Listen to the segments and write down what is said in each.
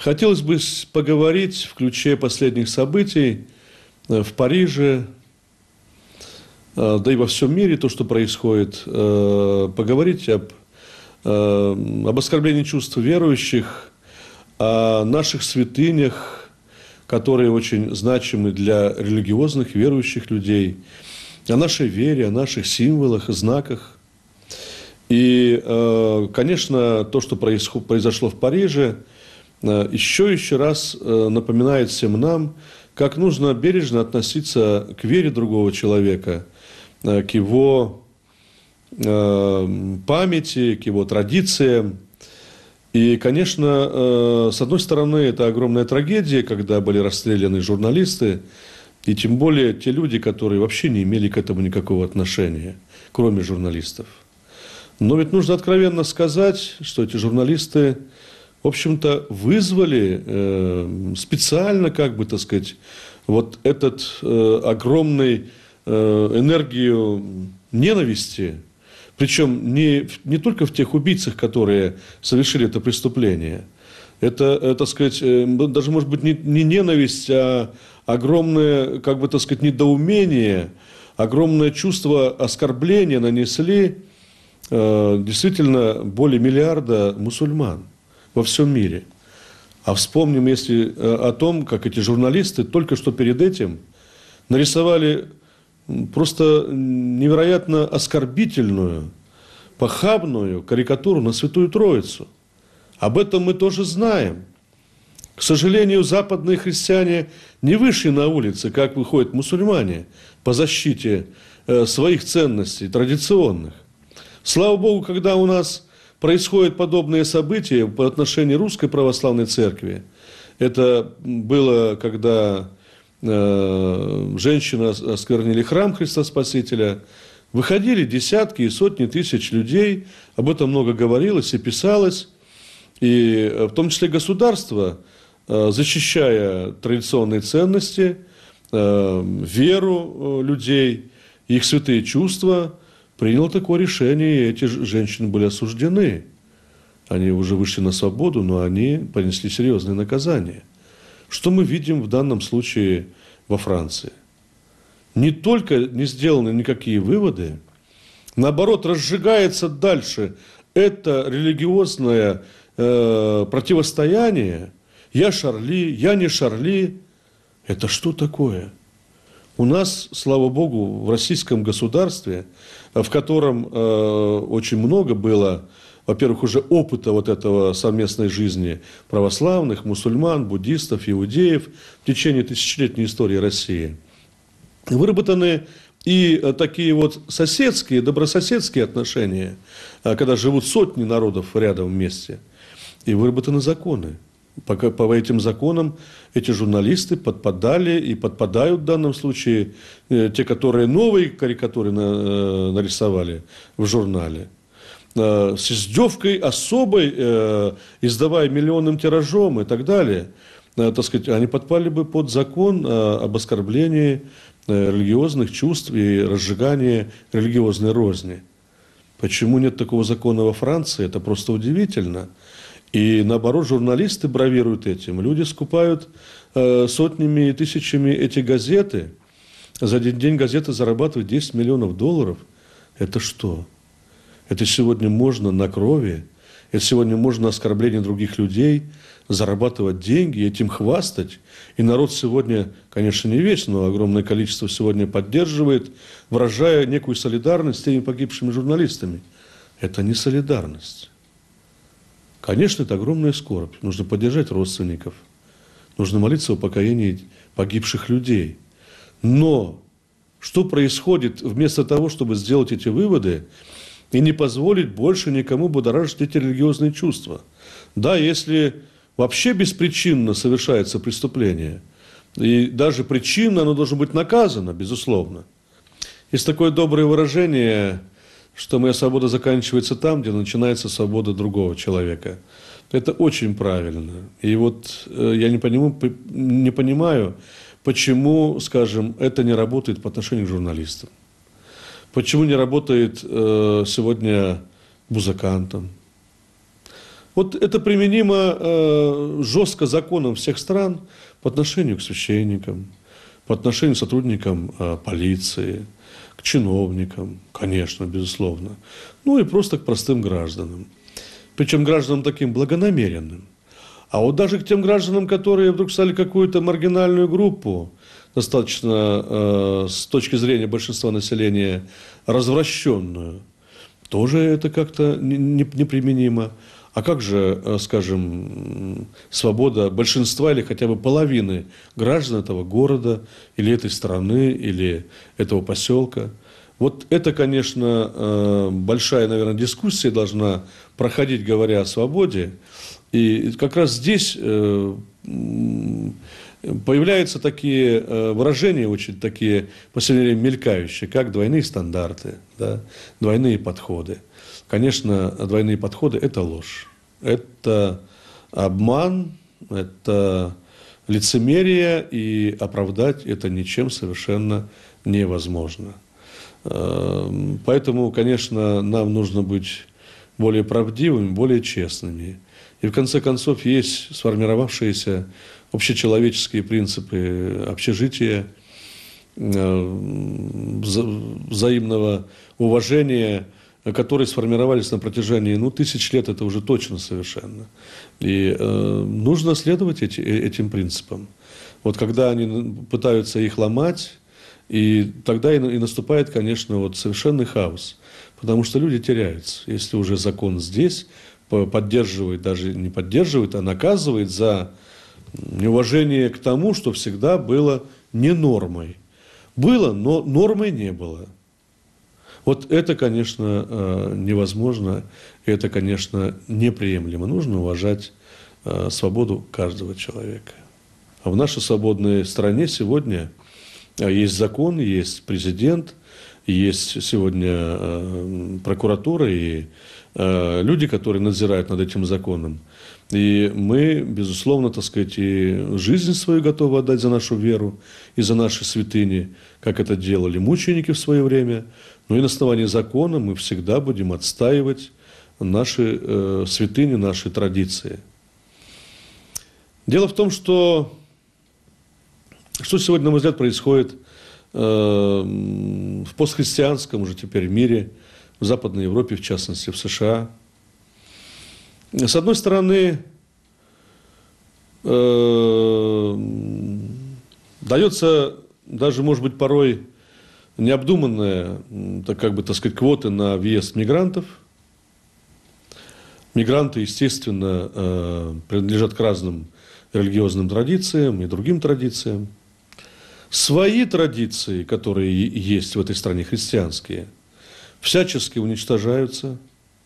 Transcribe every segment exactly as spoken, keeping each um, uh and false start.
Хотелось бы поговорить в ключе последних событий в Париже, да и во всем мире, то, что происходит, поговорить об, об оскорблении чувств верующих, о наших святынях, которые очень значимы для религиозных верующих людей, о нашей вере, о наших символах, знаках. И, конечно, то, что произошло в Париже, еще еще раз напоминает всем нам, как нужно бережно относиться к вере другого человека, к его памяти, к его традициям. И, конечно, с одной стороны, это огромная трагедия, когда были расстреляны журналисты, и тем более те люди, которые вообще не имели к этому никакого отношения, кроме журналистов. Но ведь нужно откровенно сказать, что эти журналисты, в общем-то, вызвали э, специально, как бы, так сказать, вот этот э, огромный э, энергию ненависти, причем не, не только в тех убийцах, которые совершили это преступление. Это, э, так сказать, э, даже, может быть, не, не ненависть, а огромное, как бы, так сказать, недоумение, огромное чувство оскорбления нанесли э, действительно более миллиарда мусульман во всем мире. А вспомним, если о том, как эти журналисты только что перед этим нарисовали просто невероятно оскорбительную, похабную карикатуру на Святую Троицу. Об этом мы тоже знаем. К сожалению, западные христиане не вышли на улицы, как выходят мусульмане, по защите своих ценностей традиционных. Слава Богу, когда у нас происходят подобные события по отношению Русской Православной Церкви. Это было, когда э, женщины осквернили храм Христа Спасителя. Выходили десятки и сотни тысяч людей. Об этом много говорилось и писалось. И в том числе государство, э, защищая традиционные ценности, э, веру людей, их святые чувства, принял такое решение, и эти женщины были осуждены. Они уже вышли на свободу, но они понесли серьезные наказания. Что мы видим в данном случае во Франции? Не только не сделаны никакие выводы, наоборот, разжигается дальше это религиозное э, противостояние. Я Шарли, я не Шарли. Это что такое? У нас, слава Богу, в российском государстве, в котором э, очень много было, во-первых, уже опыта вот этого совместной жизни православных, мусульман, буддистов, иудеев в течение тысячелетней истории России, выработаны и такие вот соседские, добрососедские отношения, когда живут сотни народов рядом вместе, и выработаны законы. По, по этим законам эти журналисты подпадали и подпадают в данном случае э, те, которые новые карикатуры на, э, нарисовали в журнале, э, с издевкой особой, э, издавая миллионным тиражом и так далее, э, так сказать, они подпали бы под закон э, об оскорблении э, религиозных чувств и разжигании религиозной розни. Почему нет такого закона во Франции? Это просто удивительно. И наоборот, журналисты бравируют этим. Люди скупают э, сотнями и тысячами эти газеты. За один день газета зарабатывает десять миллионов долларов. Это что? Это сегодня можно на крови, это сегодня можно на оскорблении других людей зарабатывать деньги, этим хвастать. И народ сегодня, конечно, не весь, но огромное количество сегодня поддерживает, выражая некую солидарность с теми погибшими журналистами. Это не солидарность. Конечно, это огромная скорбь. Нужно поддержать родственников. Нужно молиться о покаянии погибших людей. Но что происходит вместо того, чтобы сделать эти выводы и не позволить больше никому будоражить эти религиозные чувства? Да, если вообще беспричинно совершается преступление, и даже причинно оно должно быть наказано, безусловно. Есть такое доброе выражение, что моя свобода заканчивается там, где начинается свобода другого человека. Это очень правильно. И вот э, я не понимаю, не понимаю, почему, скажем, это не работает по отношению к журналистам. Почему не работает э, сегодня музыкантам, Вот это применимо э, жестко законом всех стран по отношению к священникам, по отношению к сотрудникам э, полиции, к чиновникам, конечно, безусловно, ну и просто к простым гражданам. Причем гражданам таким благонамеренным. А вот даже к тем гражданам, которые вдруг стали какую-то маргинальную группу, достаточно э, с точки зрения большинства населения развращенную, тоже это как-то неприменимо. Не, не а как же, э, скажем, свобода большинства или хотя бы половины граждан этого города, или этой страны, или этого поселка? Вот это, конечно, э, большая, наверное, дискуссия должна проходить, говоря о свободе. И как раз здесь э, появляются такие э, выражения, очень такие, в последнее время мелькающие, как двойные стандарты, да, двойные подходы. Конечно, двойные подходы – это ложь, это обман, это лицемерие, и оправдать это ничем совершенно невозможно. Поэтому, конечно, нам нужно быть более правдивыми, более честными. И в конце концов есть сформировавшиеся общечеловеческие принципы общежития, взаимного уважения, которые сформировались на протяжении ну, тысяч лет, это уже точно совершенно. И э, нужно следовать эти, этим принципам. Вот когда они пытаются их ломать, и тогда и, и наступает, конечно, вот совершенный хаос. Потому что люди теряются. Если уже закон здесь поддерживает, даже не поддерживает, а наказывает за неуважение к тому, что всегда было не нормой. Было, но нормой не было. Вот это, конечно, невозможно, это, конечно, неприемлемо. Нужно уважать свободу каждого человека. А в нашей свободной стране сегодня есть закон, есть президент, есть сегодня прокуратура и люди, которые надзирают над этим законом. И мы, безусловно, так сказать, и жизнь свою готовы отдать за нашу веру и за наши святыни, как это делали мученики в свое время. Но и на основании закона мы всегда будем отстаивать наши э, святыни, наши традиции. Дело в том, что, что сегодня, на мой взгляд, происходит э, в постхристианском уже теперь мире, в Западной Европе, в частности, в США. С одной стороны, э, дается даже, может быть, порой необдуманная, так как бы, так сказать, квоты на въезд мигрантов. Мигранты, естественно, э, принадлежат к разным религиозным традициям и другим традициям. Свои традиции, которые есть в этой стране, христианские, всячески уничтожаются,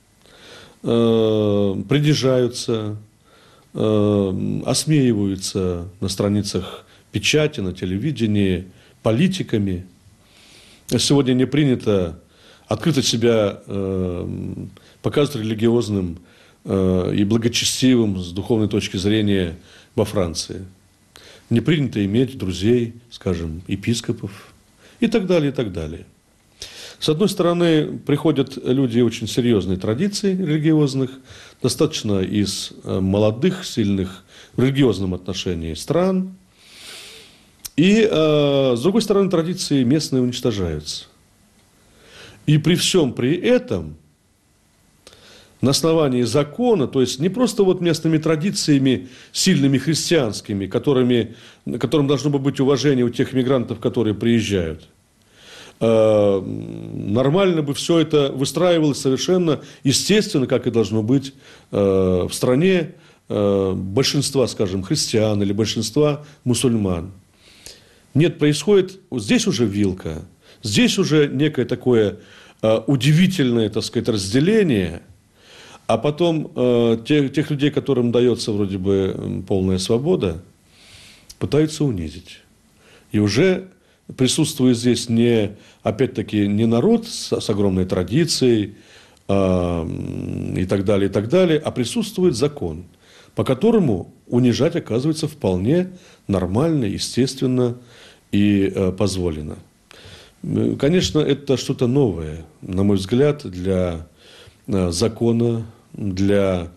э, принижаются, э, осмеиваются на страницах печати, на телевидении, политиками. Сегодня не принято открыто себя э, показывать религиозным э, и благочестивым с духовной точки зрения во Франции. Не принято иметь друзей, скажем, епископов и так далее, и так далее. С одной стороны, приходят люди очень серьезной традиций религиозных, достаточно из молодых, сильных в религиозном отношении стран. И, э, с другой стороны, традиции местные уничтожаются. И при всем при этом, на основании закона, то есть не просто вот местными традициями, сильными христианскими, которыми, которым должно быть уважение у тех мигрантов, которые приезжают, э, нормально бы все это выстраивалось совершенно естественно, как и должно быть э, в стране э, большинства, скажем, христиан или большинства мусульман. Нет, происходит, вот здесь уже вилка, здесь уже некое такое э, удивительное, так сказать, разделение, а потом э, тех, тех людей, которым дается вроде бы полная свобода, пытаются унизить. И уже присутствует здесь не, опять-таки, не народ с, с огромной традицией э, и так далее, и так далее, а присутствует закон, по которому унижать оказывается вполне нормально, естественно и э, позволено. Конечно, это что-то новое, на мой взгляд, для э, закона, для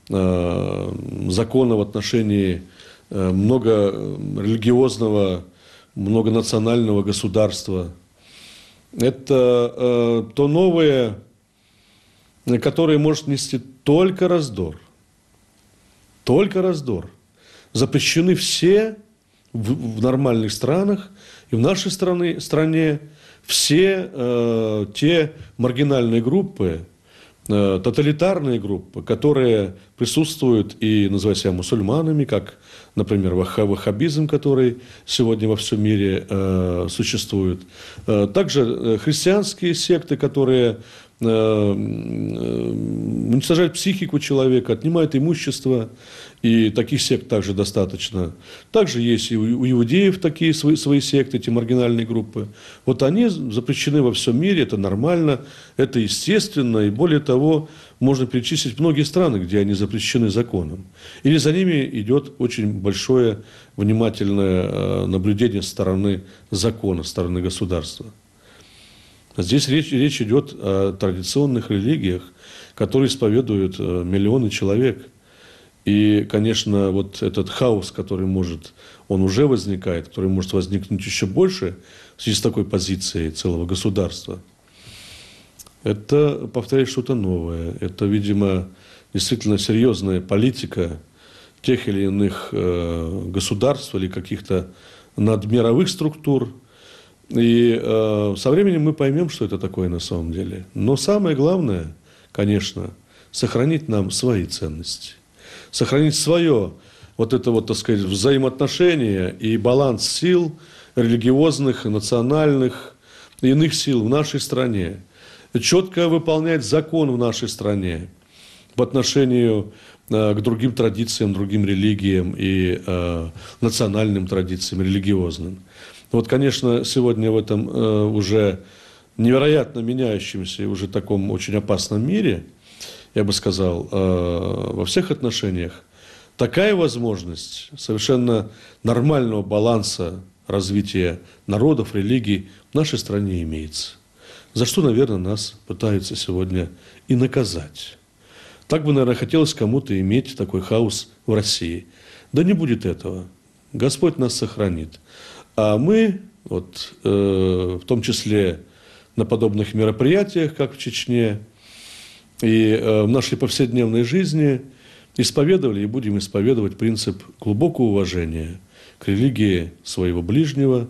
э, закона в отношении э, многорелигиозного, многонационального государства. Это э, то новое, которое может нести только раздор. Только раздор. Запрещены все в, в нормальных странах и в нашей стране, стране все э, те маргинальные группы, э, тоталитарные группы, которые присутствуют и называют себя мусульманами, как, например, ваххабизм, который сегодня во всем мире э, существует. Э, также христианские секты, которые э, уничтожают психику человека, отнимают имущество. И таких сект также достаточно. Также есть и у иудеев такие свои, свои секты, эти маргинальные группы. Вот они запрещены во всем мире, это нормально, это естественно. И более того, можно перечислить многие страны, где они запрещены законом. Или за ними идет очень большое внимательное наблюдение со стороны закона, со стороны государства. Здесь речь, речь идет о традиционных религиях, которые исповедуют миллионы человек. И, конечно, вот этот хаос, который может, он уже возникает, который может возникнуть еще больше в связи с такой позицией целого государства, это, повторяю, что-то новое. Это, видимо, действительно серьезная политика тех или иных э, государств или каких-то надмировых структур. И э, со временем мы поймем, что это такое на самом деле. Но самое главное, конечно, сохранить нам свои ценности. Сохранить свое, вот это вот, так сказать, взаимоотношение и баланс сил религиозных, национальных, иных сил в нашей стране. Четко выполнять закон в нашей стране по отношению э, к другим традициям, другим религиям и э, национальным традициям, религиозным. Вот, конечно, сегодня в этом э, уже невероятно меняющемся и уже таком очень опасном мире, я бы сказал, во всех отношениях, такая возможность совершенно нормального баланса развития народов, религий в нашей стране имеется. За что, наверное, нас пытаются сегодня и наказать. Так бы, наверное, хотелось кому-то иметь такой хаос в России. Да не будет этого. Господь нас сохранит. А мы, вот, э, в том числе на подобных мероприятиях, как в Чечне, и в нашей повседневной жизни исповедовали и будем исповедовать принцип глубокого уважения к религии своего ближнего,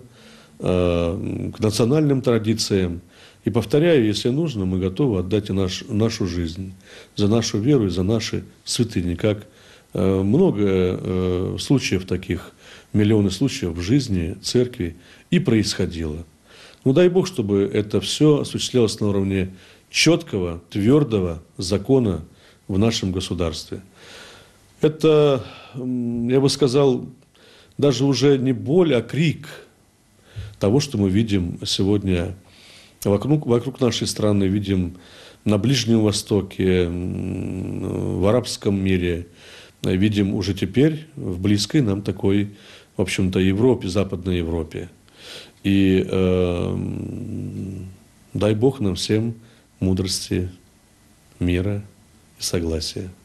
к национальным традициям. И повторяю, если нужно, мы готовы отдать и наш, нашу жизнь за нашу веру и за наши святыни. Как много случаев таких, миллионы случаев в жизни церкви и происходило. Ну дай Бог, чтобы это все осуществлялось на уровне четкого, твердого закона в нашем государстве. Это, я бы сказал, даже уже не боль, а крик того, что мы видим сегодня вокруг, вокруг нашей страны, видим на Ближнем Востоке, в арабском мире, видим уже теперь в близкой нам такой, в общем-то, Европе, Западной Европе. И э, дай Бог нам всем мудрости, мира и согласия.